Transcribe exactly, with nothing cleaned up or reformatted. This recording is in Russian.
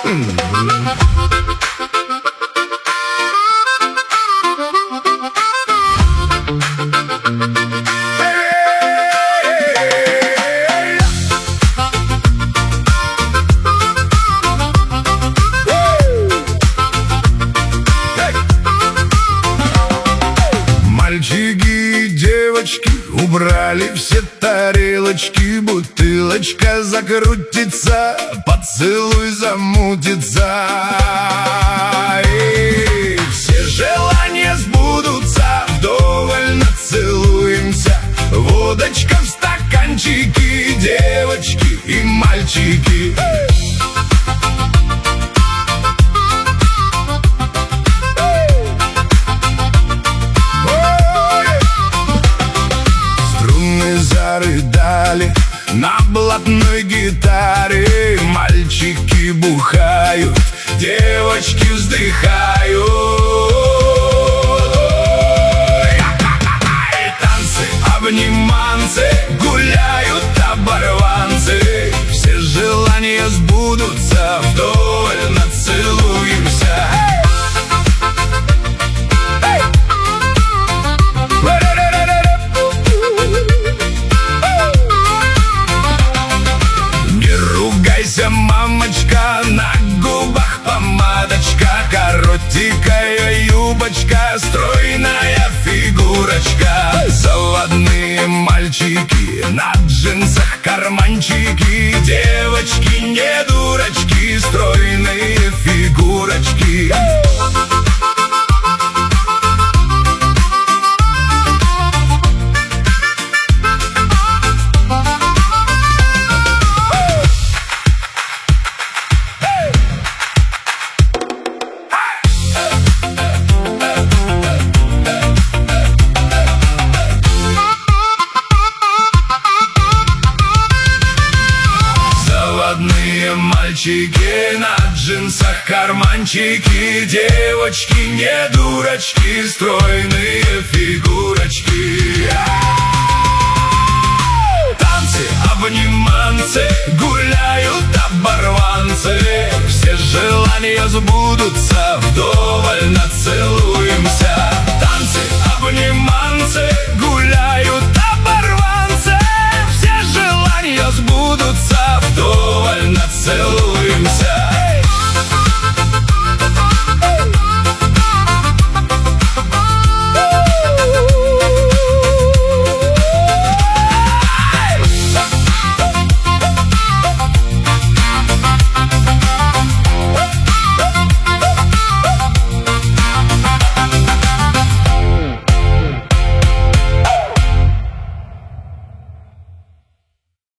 Мальчики и девочки убрали все тарелочки, бутылочка закрутится, поцелуй замутится, и все желания сбудутся, вдоволь нацелуемся. Водочка в стаканчике, девочки и мальчики. Зарыдали на блатной гитаре, мальчики бухают, девочки вздыхают. И танцы, обниманцы, гуляют оборванцы. Все желания сбудутся, вдоволь нацелуемся. Мамочка, на губах помадочка, коротенькая юбочка, стройная фигурочка. Заводные мальчики, на джинсах карманчики, девочки не дурочки, стройные фигурочки. Мальчики, на джинсах карманчики, девочки не дурочки, стройные фигурочки. Танцы, обниманцы, гуляют оборванцы. Все желания сбудутся, вдоволь нацелуемся. Танцы, обниманцы, гуляют оборванцы. Все желания сбудутся, вдоволь нацелуемся.